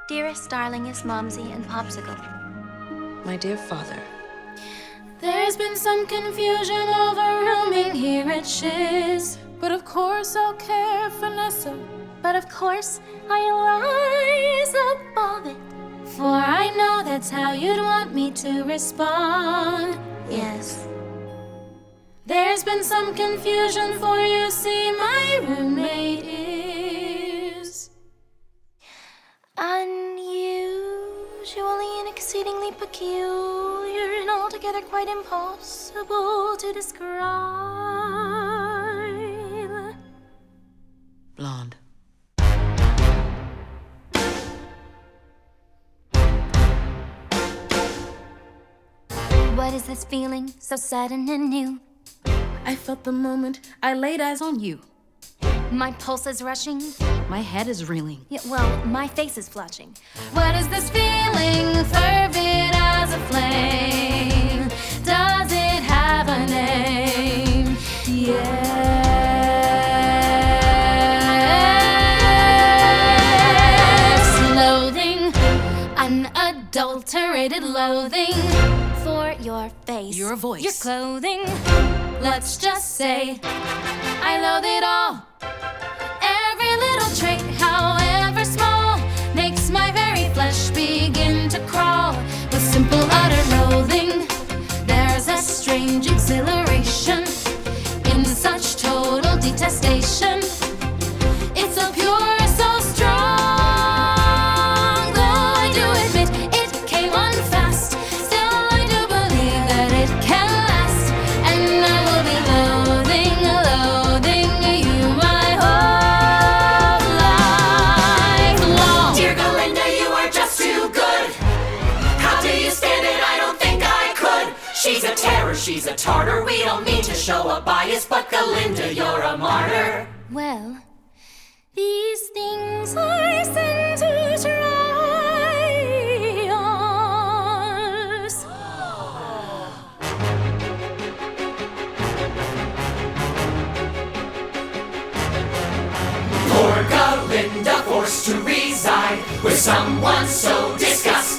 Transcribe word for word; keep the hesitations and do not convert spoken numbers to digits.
Dearest, darlingest Momsy and Popsicle. My dear father. There's been some confusion over rooming here at Shiz. But of course I'll care for Nessa. But of course, I'll rise above it. For I know that's how you'd want me to respond. Yes. There's been some confusion, for you see my roommate is unusually and exceedingly peculiar and altogether quite impossible to describe. Blonde. What is this feeling so sudden and new? I felt the moment I laid eyes on you. My pulse is rushing. My head is reeling. Yeah, well, my face is flushing. What is this feeling, fervid as a flame? Does it have a name? Yes. Loathing, unadulterated loathing. For your face, Your voice, your clothing. Let's just say I loathe it all. Every little trait, however small, makes my very flesh begin to crawl. With simple utter loathing, there's a strange exhilaration in such total detestation. It's so pure, so strong. Though I do admit it came on fast, still I do believe that it can last. And I will be loathing, loathing you my whole life long. Dear Galinda, you are just too good. How do you stand it? I don't think I could. She's a terror, she's a tartar. We don't mean to show a bias, but Galinda, you're a martyr. Well, these things I send to try ours. Poor Galinda forced to reside with someone so disgusting.